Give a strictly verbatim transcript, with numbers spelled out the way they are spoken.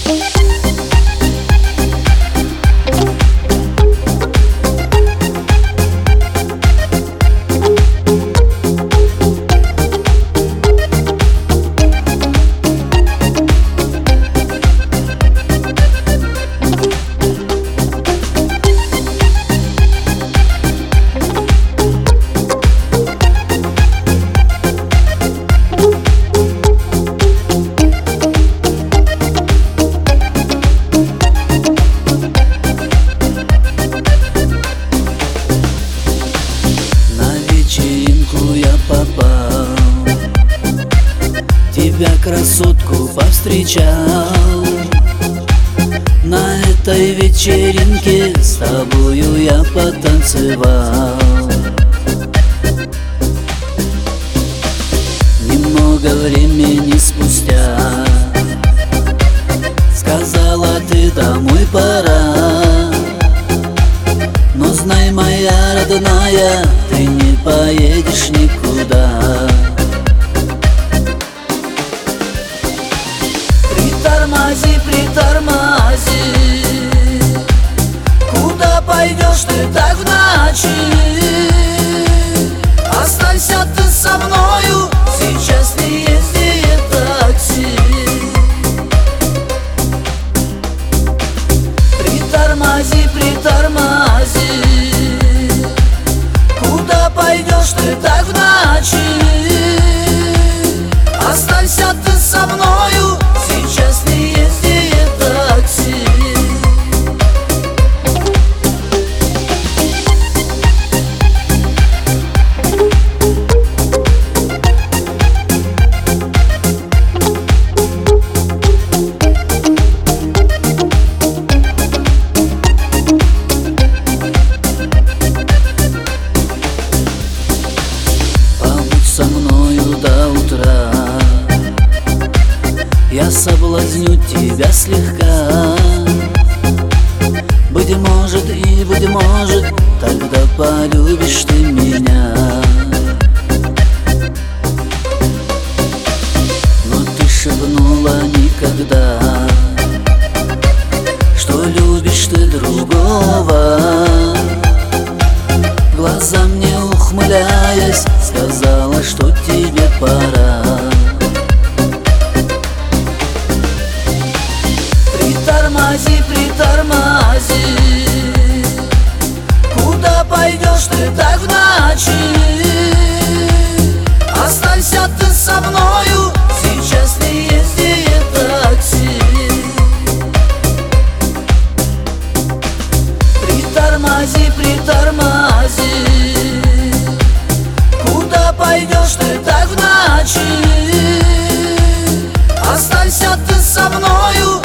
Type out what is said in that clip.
Тебя, красотку, повстречал. На этой вечеринке с тобою я потанцевал. Немного времени спустя сказала ты: домой пора. Но знай, моя родная, ты не поедешь никуда. Притормози, притормози, куда пойдешь ты так в ночи? Останься ты со мною, сейчас не ездит такси. Притормози, притормози, куда пойдешь ты так в ночи? Останься ты со мною, сейчас не ездит такси. Побудь со мною до утра, я соблазню тебя слегка. Быть может и быть может, тогда полюбишь ты меня. Но ты шепнула никогда, что любишь ты другого. Глазам не ухмыляясь, сказала, что тебе пора. Притормози, притормози, куда пойдешь ты так в ночи? Останься ты со мною, сейчас не ездит такси. Притормози, притормози, куда пойдешь ты так в ночи? Останься ты со мною,